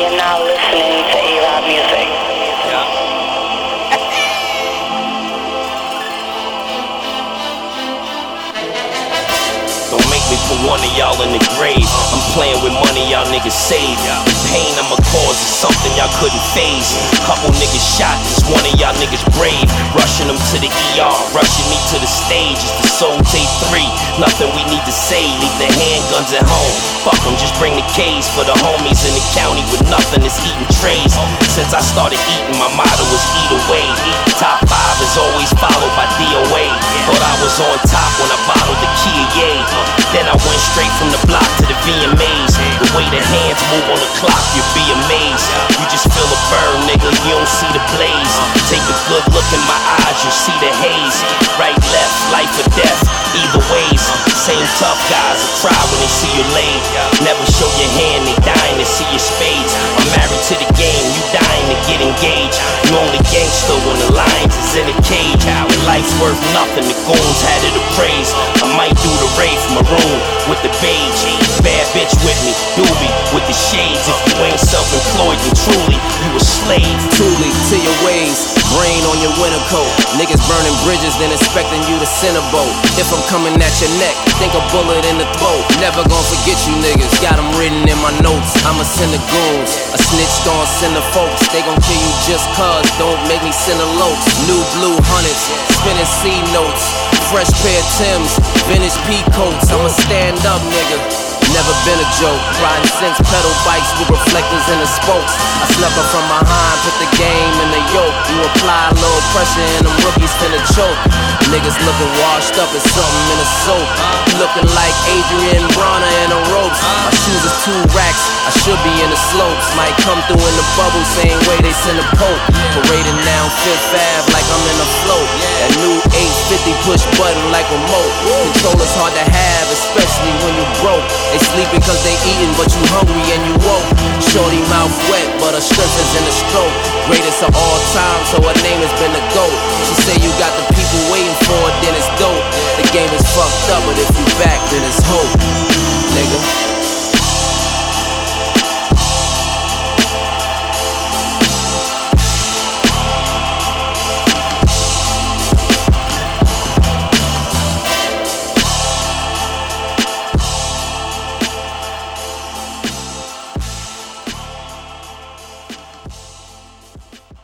You're now listening to A-Rod Music. Yeah. Don't make me put one of y'all in the grave. I'm playing with money y'all niggas save. The pain I'ma cause is something y'all couldn't phase. Couple niggas shot, just one of y'all niggas brave. Rushing them to the ER, rushing me to the stage. It's the Soul Tape 3, nothing we need to say. Leave the handguns at home. Fuck them, just bring the K's for the homies in the county with nothing that's eating trays. Since I started eating, my motto was eat away. Top 5 is always followed by DOA. Thought I was on top when I bottled the Kia Yay. Then I went straight from the block to the VMAs. The way the hands move on the clock, you'll be amazed. You just feel a burn, nigga, you don't see the blaze. Take a good look in my eyes, you'll see the haze. Right, left, life or death, either ways. Same tough guys that cry when they see you laid. Never show your hand, they dying to see your spades. I'm married to the game, you dying to get engaged. You only gangster when the lions is in a cage. When life's worth nothing, the goons had it appraised. I might do the Wraith Maroon with the beige. Bad bitch with me, doobie with the shades. If you ain't self-employed, then truly you a slave. Truly to your ways, brain on your winter coat. Niggas burning bridges, then expecting you to send a boat. If I'm coming at your neck, think a bullet in the throat. Never gon' forget you niggas, got them written in my notes. I'ma send the goons, a snitch gon' send the folks. They gon' kill you just cuz, don't make me send a locs. New blue hundreds, spinning C notes. Fresh pair of Timbs, vintage peacoats. I'm a stand up nigga, never been a joke. Riding since pedal bikes with reflectors in the spokes. I snuck up from behind, put the game in the yoke. You apply a little pressure and them rookies finna choke. Niggas looking washed up as something in a soap. Looking like Adrian Bronner in the ropes. My shoes is 2 racks, I should be in the slopes. Might come through in the bubble, same way they send a pope. Parading down 5th Ave like I'm in a float. That new 850 push button like remote. Controller's hard to have, especially when you broke. They sleeping cause they eating, but you hungry and you woke. Shorty mouth wet, but her strength is in the stroke. Greatest of all time, so her name has been the GOAT. She say you got the people waiting for it, then it's dope. The game is fucked up, but if you back, then it's hope.